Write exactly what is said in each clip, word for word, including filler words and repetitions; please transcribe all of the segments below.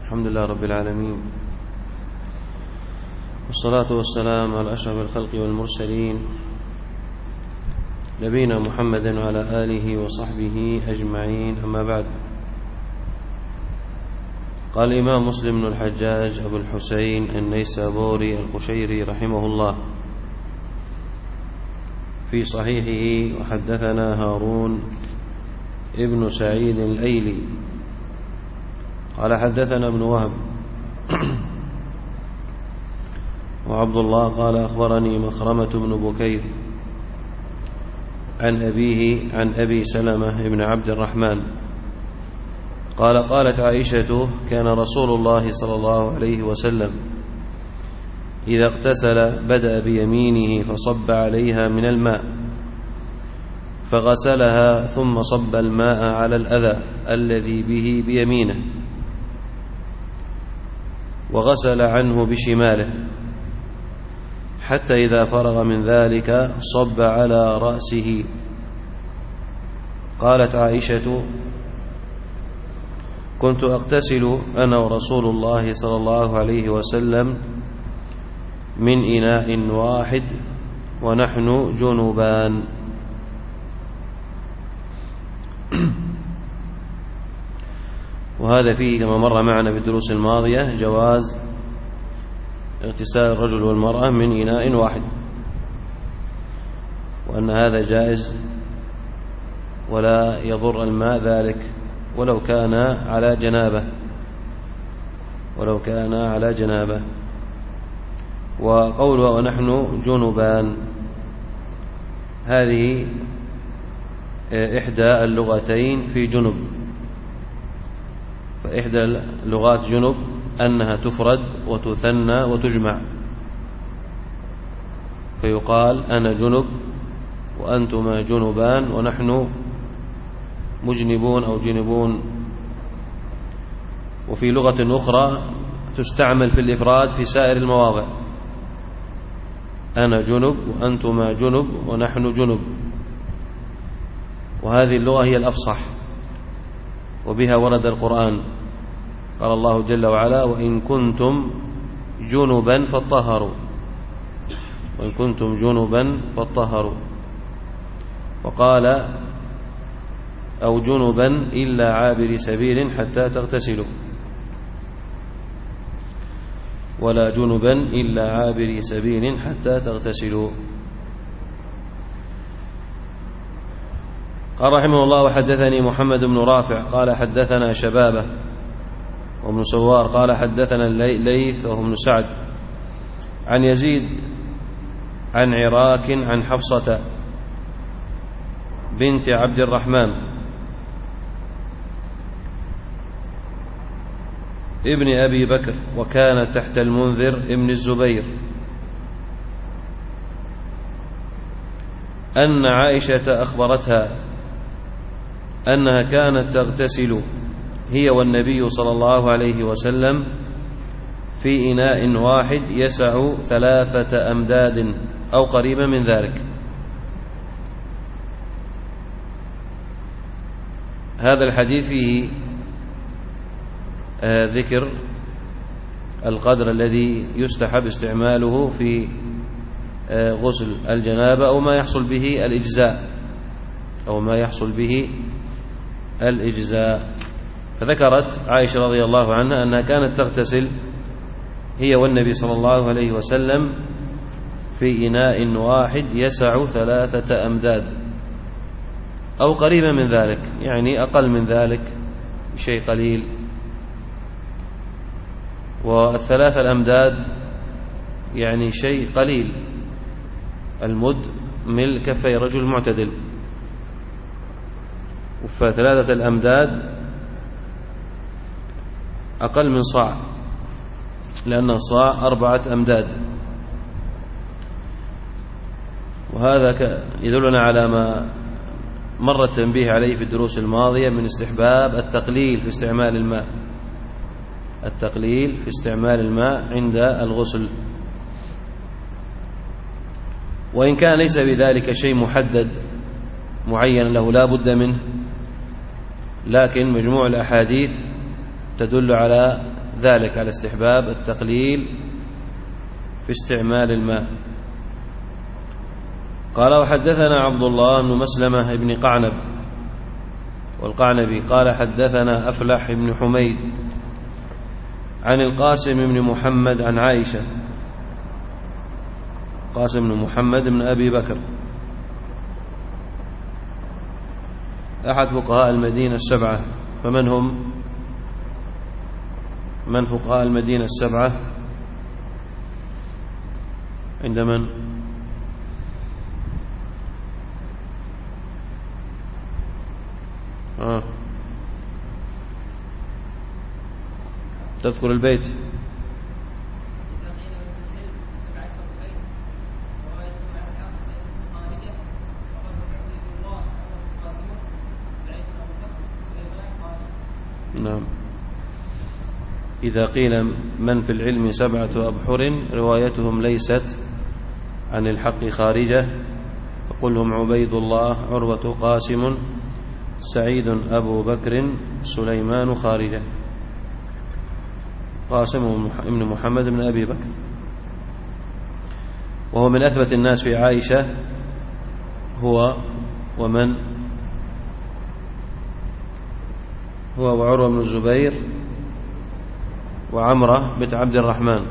الحمد لله رب العالمين، والصلاة والسلام على أشرف الخلق والمرسلين نبينا محمد وعلى آله وصحبه أجمعين، أما بعد. قال الإمام مسلم بن الحجاج أبو الحسين النيسابوري القشيري رحمه الله في صحيحه: وحدثنا هارون ابن سعيد الأيلي قال حدثنا ابن وهب وعبد الله قال أخبرني مخرمة بن بكير عن أبيه عن أبي سلمة بن عبد الرحمن قال: قالت عائشة: كان رسول الله صلى الله عليه وسلم إذا اغتسل بدأ بيمينه فصب عليها من الماء فغسلها ثم صب الماء على الأذى الذي به بيمينه وغسل عنه بشماله حتى إذا فرغ من ذلك صب على رأسه. قالت عائشة: كنت أغتسل أنا ورسول الله صلى الله عليه وسلم من إناء واحد ونحن جنبان. وهذا فيه كما مر معنا في الدروس الماضية جواز اغتسال الرجل والمرأة من إناء واحد، وأن هذا جائز ولا يضر الماء ذلك ولو كان على جنابه ولو كان على جنابه. وقوله ونحن جنبان هذه إحدى اللغتين في جنب، فإحدى لغات جنب أنها تفرد وتثنى وتجمع، فيقال أنا جنب وأنتما جنبان ونحن مجنبون أو جنبون. وفي لغة أخرى تستعمل في الإفراد في سائر المواضع: أنا جنب وأنتما جنب ونحن جنب. وهذه اللغة هي الأفصح وبها ورد القرآن. قال الله جل وعلا: وإن كنتم جنبا فاطهروا وإن كنتم جنبا فاطهروا. وقال: أو جنبا إلا عابر سبيل حتى تغتسلوا، ولا جنبا إلا عابر سبيل حتى تغتسلوا. قال رحمه الله: وحدثني محمد بن رافع قال حدثنا شبابة وابن سوار قال حدثنا الليث وهو ابن سعد عن يزيد عن عراك عن حفصة بنت عبد الرحمن ابن أبي بكر وكانت تحت المنذر ابن الزبير أن عائشة أخبرتها أنها كانت تغتسل هي والنبي صلى الله عليه وسلم في إناء واحد يسع ثلاثة أمداد أو قريبا من ذلك. هذا الحديث فيه آه ذكر القدر الذي يستحب استعماله في آه غسل الجنابة أو ما يحصل به الإجزاء أو ما يحصل به الإجزاء. فذكرت عائشة رضي الله عنها أنها كانت تغتسل هي والنبي صلى الله عليه وسلم في إناء واحد يسع ثلاثة أمداد أو قريبا من ذلك، يعني أقل من ذلك شيء قليل. والثلاثة الأمداد يعني شيء قليل، المد مل كفي رجل معتدل، فثلاثة الأمداد أقل من صاع، لأن الصاع أربعة أمداد. وهذا يدلنا على ما مر التنبيه عليه في الدروس الماضية من استحباب التقليل في استعمال الماء التقليل في استعمال الماء عند الغسل. وإن كان ليس بذلك شيء محدد معين له لا بد منه، لكن مجموع الأحاديث تدل على ذلك على استحباب التقليل في استعمال الماء. قال وحدثنا عبد الله بن مسلمة بن قعنب والقعنبي قال حدثنا أفلح بن حميد عن القاسم بن محمد عن عائشة، قاسم بن محمد بن أبي بكر أحد فقهاء المدينة السبعة. فمن هم من فقهاء المدينة السبعة عند من؟ آه. تذكر البيت؟ نعم. إذا قيل من في العلم سبعة أبحر روايتهم ليست عن الحق خارجة فقل هم عبيد الله عروة قاسم سعيد أبو بكر سليمان خارجة. قاسم ابن محمد بن أبي بكر وهو من أثبت الناس في عائشة، هو ومن هو وعروة بن الزبير وعمرة بنت عبد الرحمن.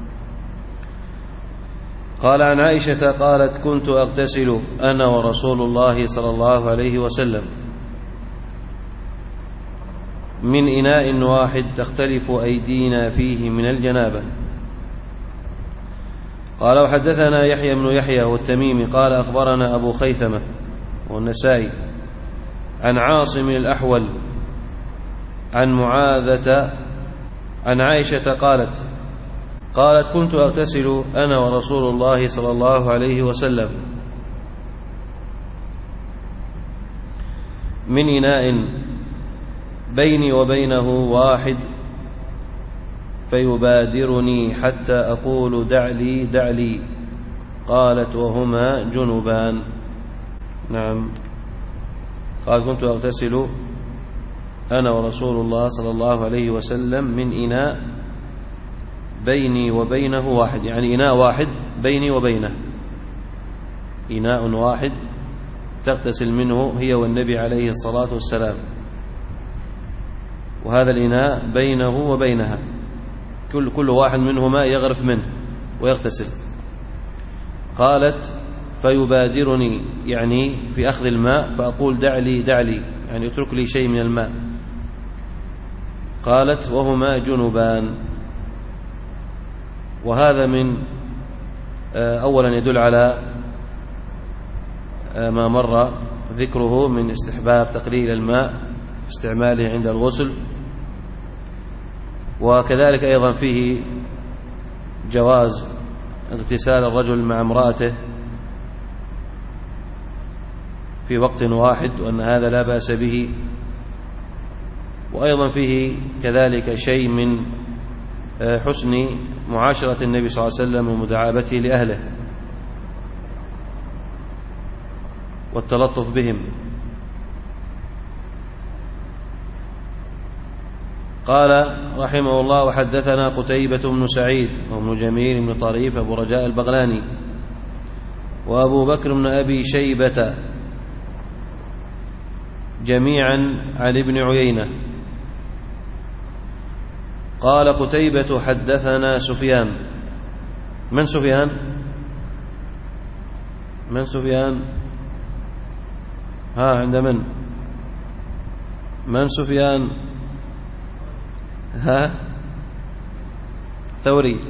قال عن عائشة قالت كنت أغتسل أنا ورسول الله صلى الله عليه وسلم من إناء واحد تختلف أيدينا فيه من الجنابة. قال وحدثنا يحيى بن يحيى والتميمي قال أخبرنا أبو خيثمة والنسائي عن عاصم الأحول عن معاذة عن عائشة قالت قالت كنت أغتسل أنا ورسول الله صلى الله عليه وسلم من إناء بيني وبينه واحد فيبادرني حتى أقول دع لي دع لي. قالت وهما جنبان. نعم. قال كنت أغتسل أنا ورسول الله صلى الله عليه وسلم من إناء بيني وبينه واحد، يعني إناء واحد بيني وبينه، إناء واحد تغتسل منه هي والنبي عليه الصلاة والسلام، وهذا الإناء بينه وبينها، كل كل واحد منهما يغرف منه ويغتسل. قالت فيبادرني يعني في أخذ الماء فأقول دع لي دع لي يعني اترك لي شيء من الماء. قالت وهما جنبان. وهذا من أولا يدل على ما مر ذكره من استحباب تقليل الماء استعماله عند الغسل، وكذلك أيضا فيه جواز اغتسال الرجل مع امرأته في وقت واحد وأن هذا لا بأس به. وأيضا فيه كذلك شيء من حسن معاشرة النبي صلى الله عليه وسلم ومداعبته لأهله والتلطف بهم. قال رحمه الله وحدثنا قتيبة بن سعيد وابن جميل بن طريف أبو رجاء البغلاني وأبو بكر بن أبي شيبة جميعا عن ابن عيينة. قال قتيبة حدثنا سفيان. من سفيان؟ من سفيان؟ ها عند من؟ من سفيان؟ ها ثوري.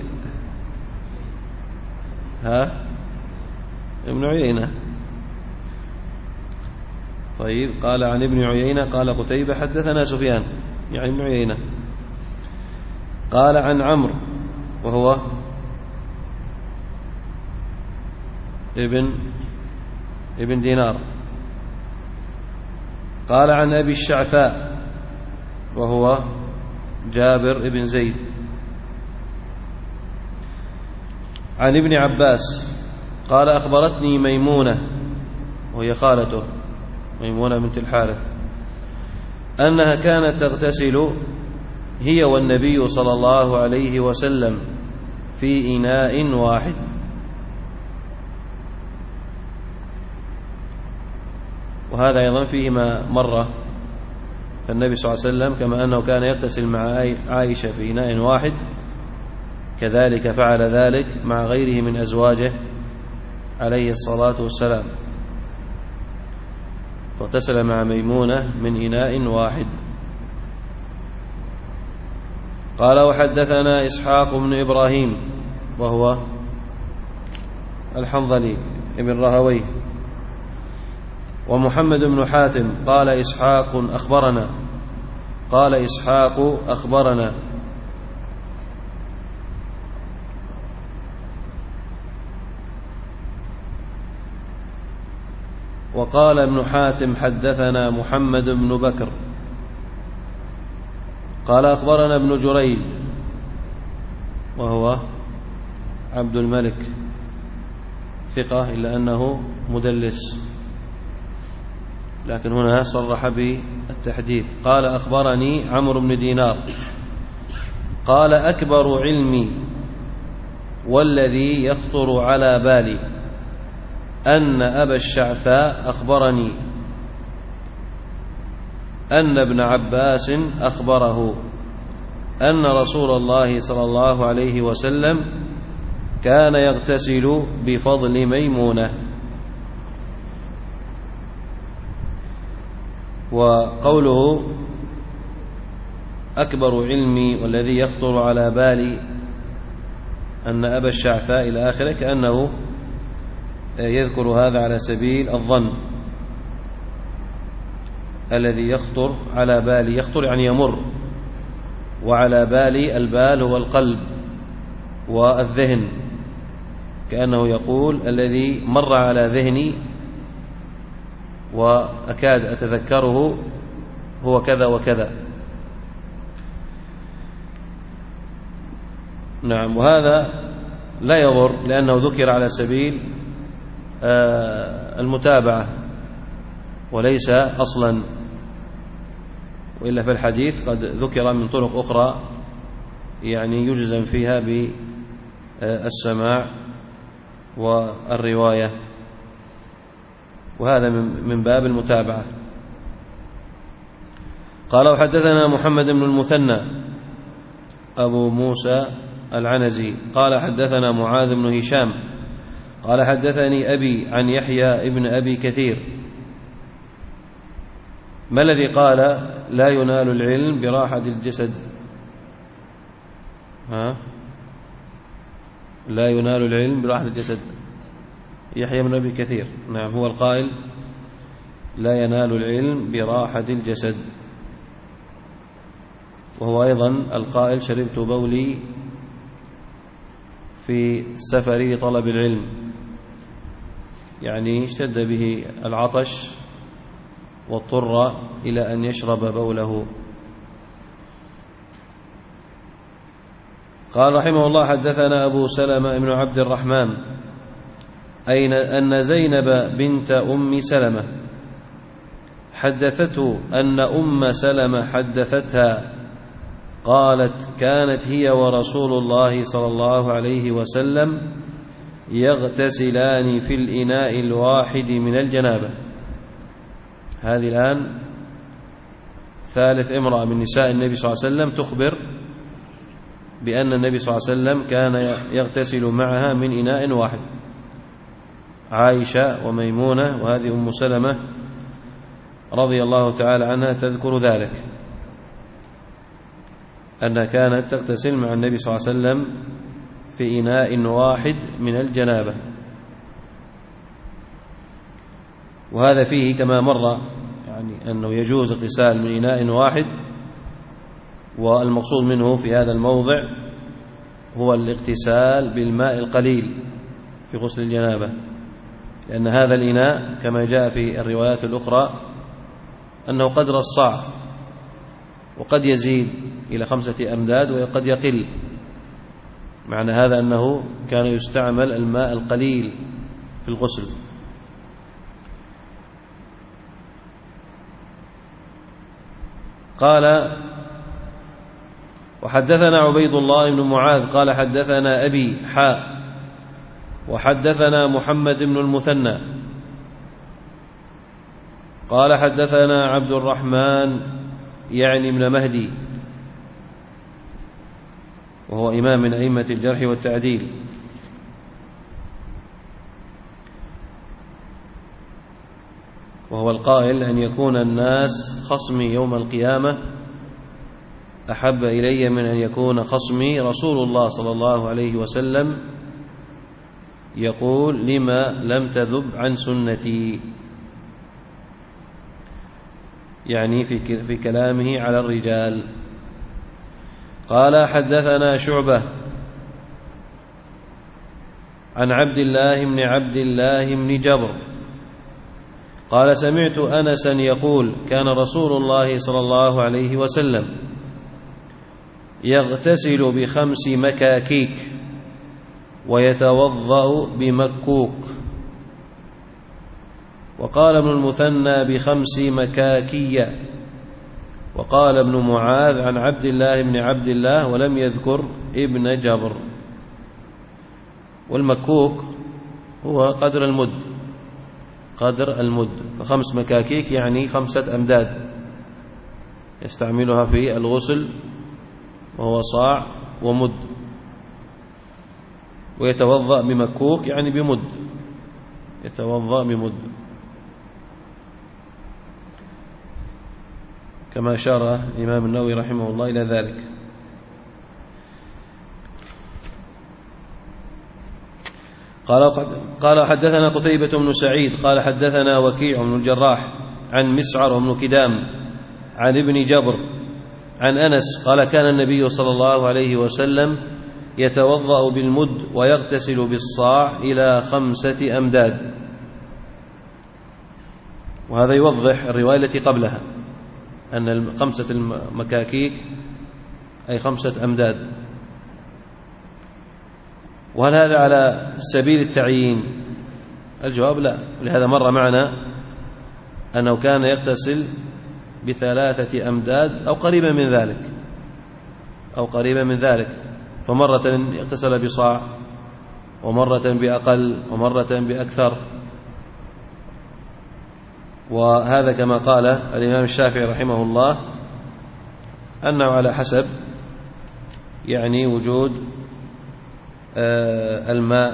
ها ابن عيينة. طيب قال عن ابن عيينة قال قتيبة حدثنا سفيان يعني ابن عيينة. قال عن عمرو وهو ابن ابن دينار. قال عن أبي الشعثاء وهو جابر بن زيد. عن ابن عباس قال أخبرتني ميمونة وهي خالته ميمونة بنت الحارث أنها كانت تغتسل هي والنبي صلى الله عليه وسلم في إناء واحد. وهذا أيضا فيه ما مرة، فالنبي صلى الله عليه وسلم كما أنه كان يغتسل مع عائشة في إناء واحد كذلك فعل ذلك مع غيره من أزواجه عليه الصلاة والسلام، فاغتسل مع ميمونة من إناء واحد. قال وحدثنا إسحاق بن إبراهيم وهو الحنظلي ابن رهويه، ومحمد بن حاتم قال إسحاق أخبرنا قال إسحاق أخبرنا وقال ابن حاتم حدثنا محمد بن بكر قال أخبرنا ابن جريج وهو عبد الملك ثقة إلا أنه مدلس، لكن هنا صرح بالتحديث. قال أخبرني عمرو بن دينار قال أكبر علمي والذي يخطر على بالي أن أبا الشعثاء أخبرني أن ابن عباس أخبره أن رسول الله صلى الله عليه وسلم كان يغتسل بفضل ميمونة. وقوله أكبر علمي والذي يخطر على بالي أن أبا الشعثاء إلى آخره كأنه يذكر هذا على سبيل الظن، الذي يخطر على بالي، يخطر يعني يمر، وعلى بالي البال هو القلب والذهن، كأنه يقول الذي مر على ذهني وأكاد أتذكره هو كذا وكذا. نعم، وهذا لا يضر لأنه ذكر على سبيل المتابعة وليس أصلا، وإلا في الحديث قد ذكر من طرق أخرى يعني يجزم فيها بالسماع والرواية، وهذا من باب المتابعة. قال وحدثنا محمد بن المثنى أبو موسى العنزي قال حدثنا معاذ بن هشام قال حدثني أبي عن يحيى ابن أبي كثير. ما الذي قال لا ينال العلم براحة الجسد؟ ها؟ لا ينال العلم براحة الجسد، يحيى بن أبي كثير. نعم، هو القائل لا ينال العلم براحة الجسد، وهو أيضا القائل شربت بولي في سفري طلب العلم، يعني اشتد به العطش واضطر إلى أن يشرب بوله. قال رحمه الله حدثنا أبو سلمة بن عبد الرحمن أين أن زينب بنت أم سلمة حدثته أن أم سلمة حدثتها قالت كانت هي ورسول الله صلى الله عليه وسلم يغتسلان في الإناء الواحد من الجنابة. هذه الآن ثالث امرأة من نساء النبي صلى الله عليه وسلم تخبر بأن النبي صلى الله عليه وسلم كان يغتسل معها من إناء واحد، عائشة وميمونة، وهذه أم سلمة رضي الله تعالى عنها تذكر ذلك، أنها كانت تغتسل مع النبي صلى الله عليه وسلم في إناء واحد من الجنابة. وهذا فيه كما مر يعني أنه يجوز اغتسال من إناء واحد، والمقصود منه في هذا الموضع هو الاغتسال بالماء القليل في غسل الجنابة، لأن هذا الإناء كما جاء في الروايات الأخرى أنه قدر الصاع، وقد يزيد إلى خمسة أمداد وقد يقل، معنى هذا أنه كان يستعمل الماء القليل في الغسل. قال وحدثنا عبيد الله بن معاذ قال حدثنا أبي حاء وحدثنا محمد بن المثنى قال حدثنا عبد الرحمن يعني ابن مهدي وهو إمام من أئمة الجرح والتعديل وهو القائل أن يكون الناس خصمي يوم القيامة أحب إلي من أن يكون خصمي رسول الله صلى الله عليه وسلم يقول لما لم تذب عن سنتي، يعني في في كلامه على الرجال. قال حدثنا شعبة عن عبد الله بن عبد الله بن جبر قال سمعت أنسا يقول كان رسول الله صلى الله عليه وسلم يغتسل بخمس مكاكيك ويتوضأ بمكوك. وقال ابن المثنى بخمس مكاكية. وقال ابن معاذ عن عبد الله بن عبد الله ولم يذكر ابن جبر. والمكوك هو قدر المد، قدر المد، فخمس مكاكيك يعني خمسة أمداد يستعملها في الغسل وهو صاع ومد. ويتوضأ بمكوك يعني بمد، يتوضأ بمد كما أشار الإمام النووي رحمه الله إلى ذلك. قال قال حدثنا قتيبة بن سعيد قال حدثنا وكيع بن الجراح عن مسعر بن كدام عن ابن جبر عن أنس قال كان النبي صلى الله عليه وسلم يتوضأ بالمد ويغتسل بالصاع إلى خمسة أمداد. وهذا يوضح الرواية التي قبلها أن خمسة المكاكيك أي خمسة أمداد. وهل هذا على سبيل التعيين؟ الجواب لا، ولهذا مر معنا أنه كان يغتسل بثلاثة أمداد أو قريبا من ذلك أو قريبا من ذلك فمرة يغتسل بصاع ومرة بأقل ومرة بأكثر. وهذا كما قال الإمام الشافعي رحمه الله أنه على حسب يعني وجود الماء.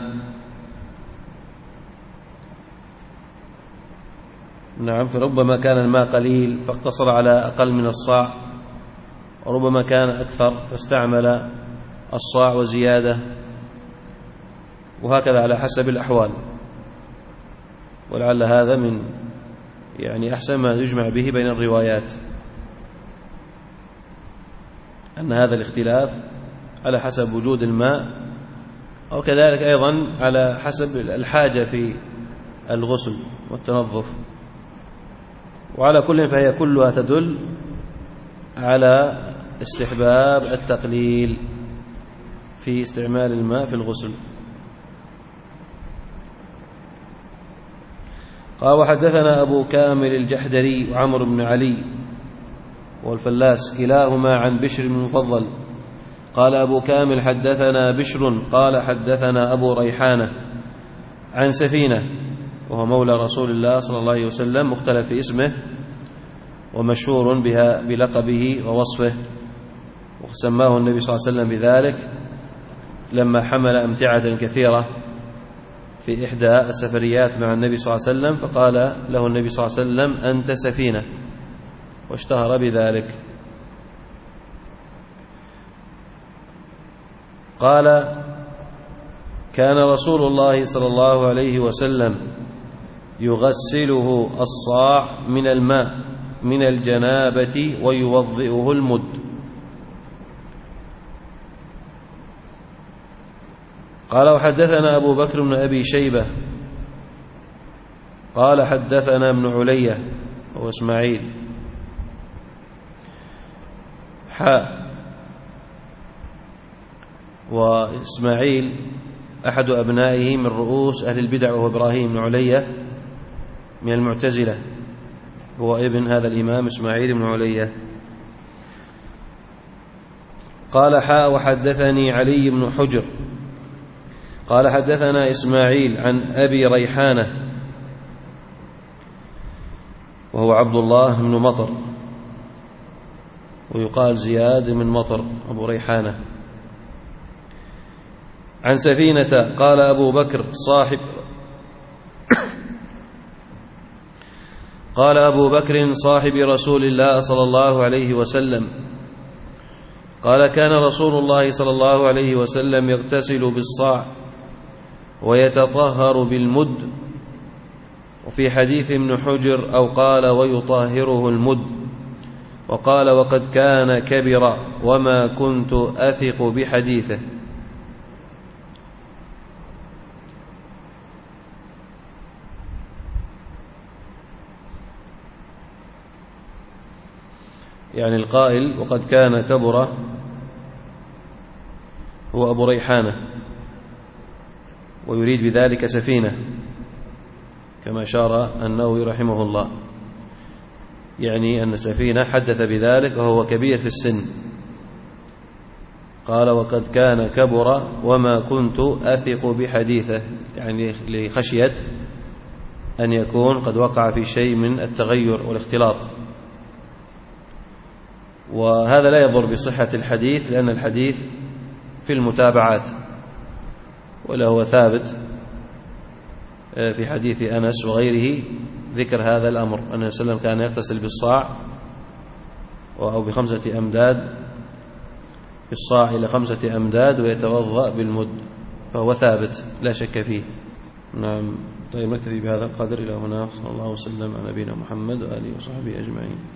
نعم، فربما كان الماء قليل فاقتصر على أقل من الصاع، وربما كان أكثر فاستعمل الصاع وزيادة، وهكذا على حسب الأحوال. ولعل هذا من يعني أحسن ما يجمع به بين الروايات، أن هذا الاختلاف على حسب وجود الماء، أو كذلك أيضا على حسب الحاجة في الغسل والتنظف. وعلى كل فهي كلها تدل على استحباب التقليل في استعمال الماء في الغسل. قال وحدثنا أبو كامل الجحدري وعمر بن علي والفلاس كلاهما عن بشر بن المفضل قال أبو كامل حدثنا بشر قال حدثنا أبو ريحانة عن سفينة وهو مولى رسول الله صلى الله عليه وسلم مختلف في اسمه ومشهور بها بلقبه ووصفه، وسماه النبي صلى الله عليه وسلم بذلك لما حمل أمتعة كثيرة في إحدى السفريات مع النبي صلى الله عليه وسلم، فقال له النبي صلى الله عليه وسلم أنت سفينة، واشتهر بذلك. قال كان رسول الله صلى الله عليه وسلم يغسله الصاع من الماء من الجنابة ويوضئه المد. قال وحدثنا أبو بكر بن أبي شيبة قال حدثنا ابن علية وهو إسماعيل حاء. وإسماعيل أحد أبنائه من رؤوس أهل البدع وهو إبراهيم بن علية من المعتزلة، هو ابن هذا الإمام إسماعيل بن علية. قال حاء وحدثني علي بن حجر قال حدثنا إسماعيل عن أبي ريحانة وهو عبد الله بن مطر، ويقال زياد من مطر أبو ريحانة، عن سفينة قال أبو بكر صاحب قال أبو بكر صاحب رسول الله صلى الله عليه وسلم قال كان رسول الله صلى الله عليه وسلم يغتسل بالصاع ويتطهر بالمد، وفي حديث ابن حجر أو قال ويطهره المد، وقال وقد كان كبر وما كنت أثق بحديثه. يعني القائل وقد كان كبر هو أبو ريحانة، ويريد بذلك سفينة كما أشار النووي رحمه الله، يعني أن سفينة حدث بذلك وهو كبير في السن، قال وقد كان كبر وما كنت أثق بحديثه، يعني لخشية أن يكون قد وقع في شيء من التغير والاختلاط. وهذا لا يضر بصحة الحديث، لأن الحديث في المتابعات، ولا هو ثابت في حديث أنس وغيره ذكر هذا الأمر، أن النبي صلى الله عليه وسلم كان يغتسل بالصاع أو بخمسة أمداد، بالصاع إلى خمسة أمداد، ويتوضأ بالمد، فهو ثابت لا شك فيه. نعم. طيب نكتفي بهذا القدر إلى هنا. صلى الله وسلم على نبينا محمد وآله وصحبه أجمعين.